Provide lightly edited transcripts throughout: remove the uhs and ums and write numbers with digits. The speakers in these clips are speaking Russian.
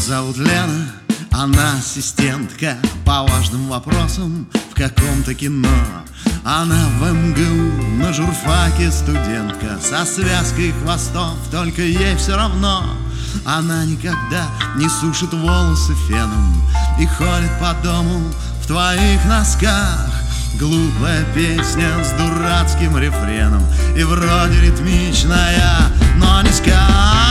зовут Лена, она ассистентка по важным вопросам в каком-то кино. Она в МГУ на журфаке студентка, со связкой хвостов, только ей все равно. Она никогда не сушит волосы феном и ходит по дому в твоих носках. Глупая песня с дурацким рефреном и вроде ритмичная, но низкая.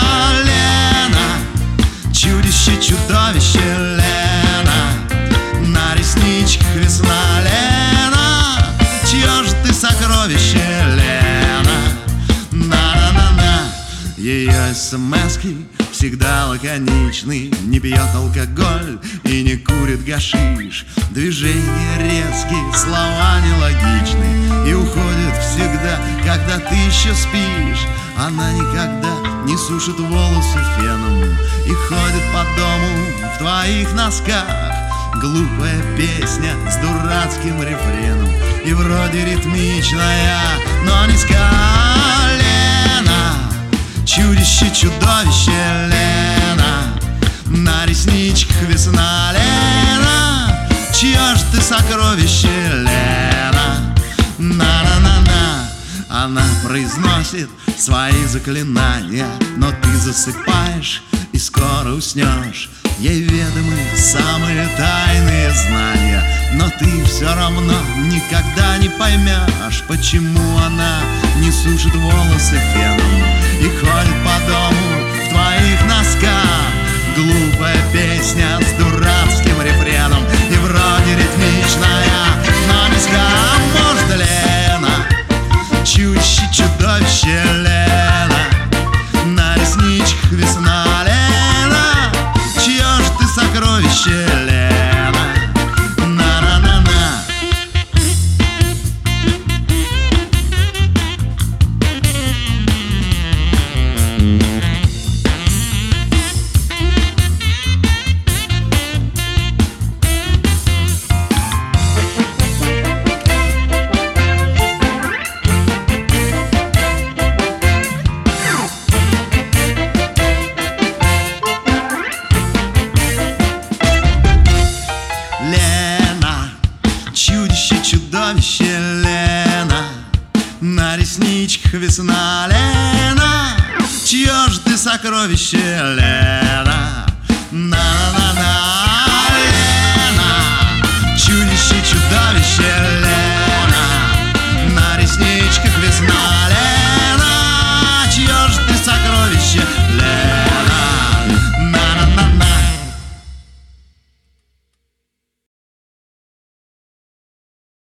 Лена, чудище, чудовище, Лена, на ресничках весна, Лена, чье же ты сокровище, Лена, на-на-на-на. Ее смс-ки всегда лаконичный, не пьет алкоголь и не курит гашиш. Движения резкие, слова нелогичны и уходит всегда, когда ты еще спишь. Она никогда не сушит волосы феном и ходит по дому в твоих носках. Глупая песня с дурацким рефреном и вроде ритмичная, но низкая. Лена, чудище, чудовище, Лена, на ресничках весна, Лена, чье ж ты сокровище, Лена, на-на-на-на. Она произносит свои заклинания, но ты засыпаешь и скоро уснешь. Ей ведомы самые тайные знания, но ты все равно никогда не поймешь, почему она не сушит волосы феном и ходит по дому в твоих носках. Глупая песня с дурацким рефреном и вроде ритмичная, но низкая. Может, Лена, чудище, чудовище, Лена, на ресничках весна, Лена, чье ж ты сокровище, Лена, на-на-на-на. Лена, чудище, чудовище, Лена, на ресничках весна, Лена, чье же ты сокровище, Лена, на-на-на-на. Лена, чудище, чудовище, Лена, на ресничках весна.